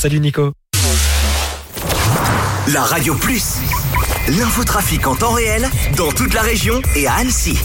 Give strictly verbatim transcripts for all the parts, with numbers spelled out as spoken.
Salut Nico. La Radio Plus, l'infotrafic en temps réel dans toute la région et à Annecy.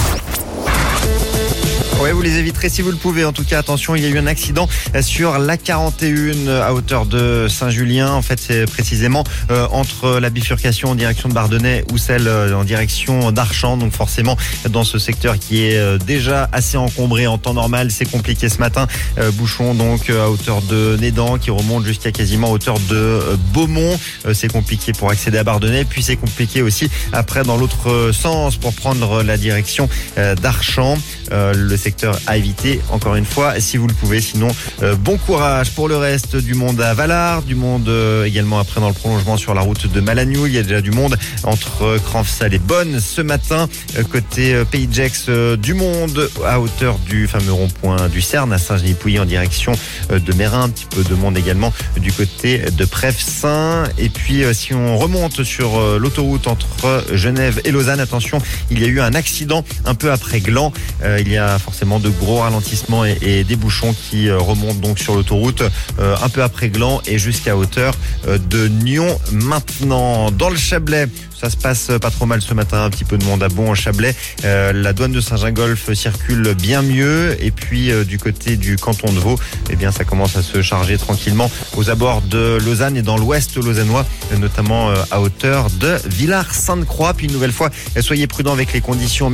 Ouais, vous les éviterez si vous le pouvez. En tout cas, attention, il y a eu un accident sur l'A quarante et un à hauteur de Saint-Julien. En fait, c'est précisément euh, entre la bifurcation en direction de Bardonnay ou celle euh, en direction d'Archamps. Donc forcément, dans ce secteur qui est euh, déjà assez encombré en temps normal, c'est compliqué ce matin. Euh, bouchon donc euh, à hauteur de Nédan qui remonte jusqu'à quasiment hauteur de euh, Beaumont. Euh, c'est compliqué pour accéder à Bardonnay. Puis c'est compliqué aussi après dans l'autre sens pour prendre la direction euh, d'Archamps. Euh, le secteur à éviter, encore une fois, si vous le pouvez. Sinon, euh, bon courage pour le reste du monde à Valard, du monde euh, également après dans le prolongement sur la route de Malagnou. Il y a déjà du monde entre euh, Cranfsal et Bonne ce matin. Euh, côté euh, Pays de Gex, euh, du monde à hauteur du fameux rond-point du Cerne à Saint-Genis-Pouilly en direction euh, de Mérin. Un petit peu de monde également du côté de Prèves-Saint. Et puis, euh, si on remonte sur euh, l'autoroute entre Genève et Lausanne, attention, il y a eu un accident un peu après Gland. Euh, il y a forcément de gros ralentissements et, et des bouchons qui euh, remontent donc sur l'autoroute euh, un peu après Gland et jusqu'à hauteur euh, de Nyon. Maintenant, dans le Chablais, ça se passe pas trop mal ce matin, un petit peu de monde à Bon en Chablais. Euh, la douane de Saint-Gingolph circule bien mieux. Et puis euh, du côté du canton de Vaud, eh bien ça commence à se charger tranquillement aux abords de Lausanne et dans l'ouest lausannois, notamment euh, à hauteur de Villars-Sainte-Croix. Puis une nouvelle fois, soyez prudents avec les conditions